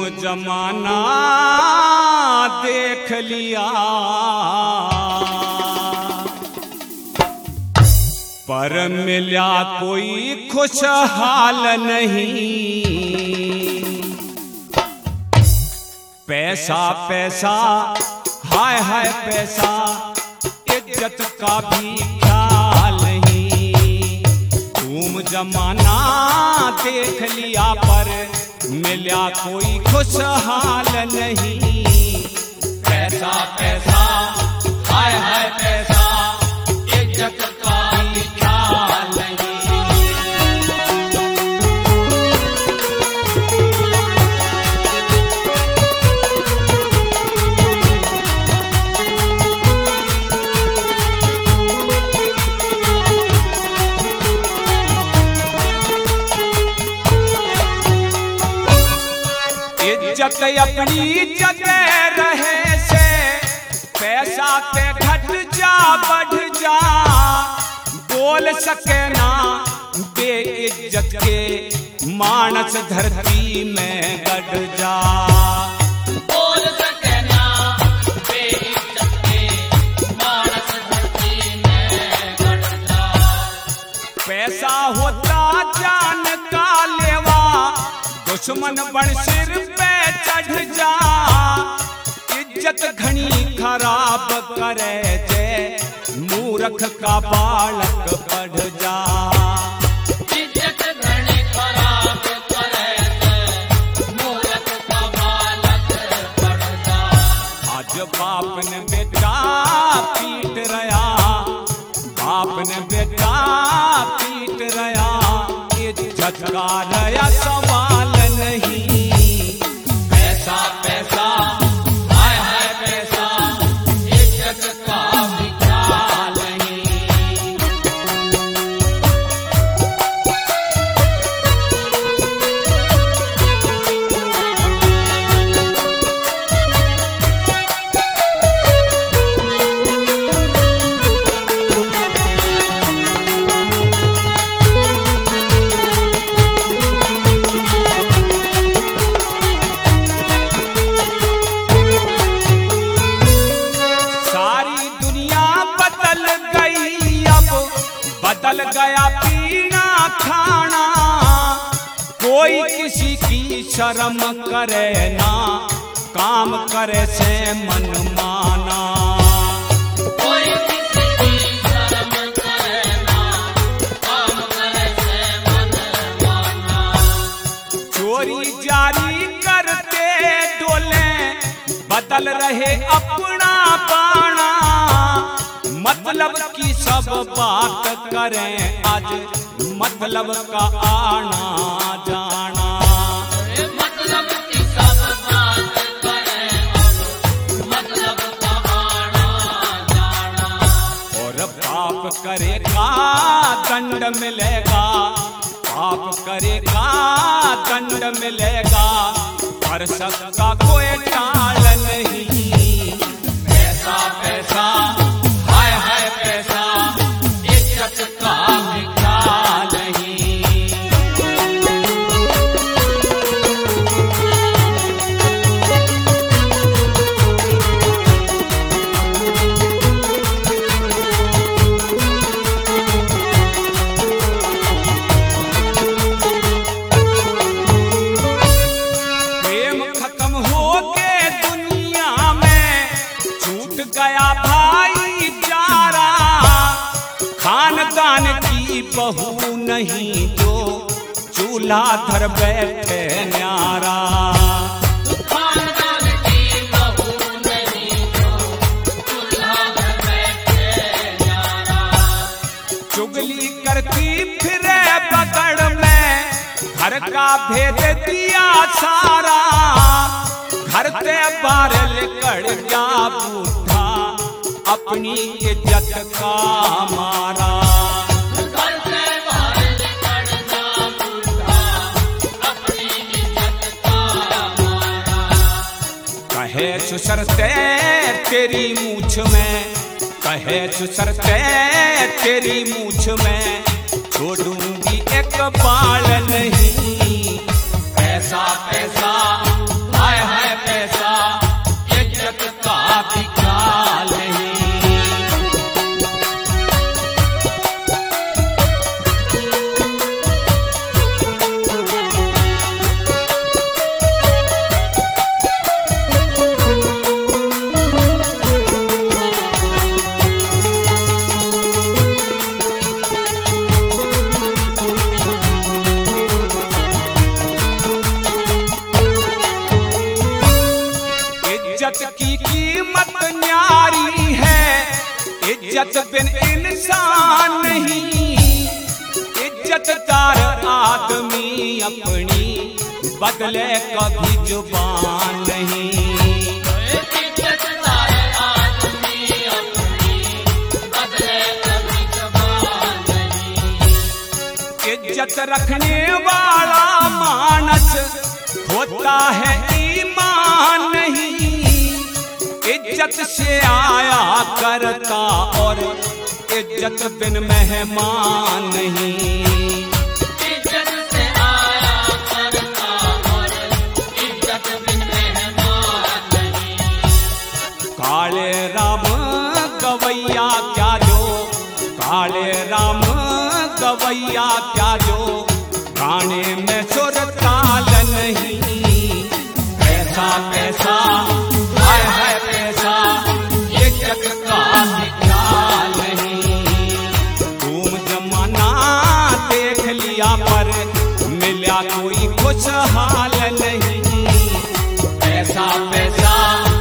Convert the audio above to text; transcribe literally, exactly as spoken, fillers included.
जमाना देख लिया पर मिला कोई खुशहाल नहीं। पैसा पैसा हाय हाय पैसा, इज्जत का भी ख्याल नहीं। तुम जमाना देख लिया पर मिला कोई खुशहाल नहीं। पैसा पैसा हाय हाय पैसा, इज्जत का भी ख्याल नहीं। इज्जत अपनी जगह रहे से, पैसा पे घट जा बढ़ जा। बोल सके ना बेइज्जत के मानस धरती में गड़ जा। बोल सके ना बेइज्जत के मानस धरती में गड़ जा। पैसा होता जान का लेवा, दुश्मन बन सिर पे चढ़ जा। इज्जत घनी खराब करे जे, मूर्ख का बालक बढ़ जा। इज्जत घनी खराब करे जे, मूर्ख का बालक बढ़ जा। आज बाप ने बेटा पीट रहा, बाप ने बेटा पीट रहा। इज्जत का रया सवाल नहीं। पैसा पैसा हाय हाय पैसा, इज्जत का भी ख्याल नहीं। बदल गया पीना खाना, कोई किसी की शर्म करे ना, काम करे से मन माना। कोई किसी की शर्म करे ना, काम करे से मन माना। चोरी जारी करते डोले, बदल रहे अपना पाना। मतलब की सब बात करें आज, मतलब का आना जाना। मतलब की सब बात करें आज, मतलब का आना जाना। और पाप करेगा दंड मिलेगा, पाप करेगा दंड मिलेगा। पर सबका कोई टाल नहीं। पैसा पैसा हाय हाय पैसा, इज्जत का भी ख्याल नहीं। प्रेम खत्म हो के दुनिया में, छूट गया भाईचारा। खानदान की बहू नहीं जो चूल्हा धर बैठे न्यारा। खानदान की बहू नहीं जो चूल्हा धर बैठे न्यारा। चुगली करती फिरे बगड़ में, घर का भेद दिया सारा। घर से बाहर निकल जा बूढ़ा, अपनी इज्जत का मारा। घर से बाहर निकल जा बूढ़ा, अपनी इज्जत का मारा। कहे सुसरते तेरी मूछ में, कहे सुसरते तेरी मूछ में, छोड़ूंगी एक बाल नहीं। पैसा पैसा इज्जत की कीमत न्यारी है, इज्जत बिन इंसान नहीं। इज्जतदार आदमी अपनी बदले कभी जुबान नहीं। इज्जतदार आदमी अपनी बदले कभी जुबान नहीं। इज्जत रखने वाला मानस होता है ईमान नहीं। इज्जत से आया करता और इज्जत बिन मेहमान नहीं। इज्जत से आया करता और इज्जत बिन मेहमान नहीं। काले राम गवैया क्या जो, काले राम गवैया क्या जो, गाने में सुर ताल नहीं। पैसा पैसा हाय हाय पैसा, इज्जत का ख्याल नहीं। तुम जमाना देख लिया पर मिला कोई खुशहाल नहीं। पैसा पैसा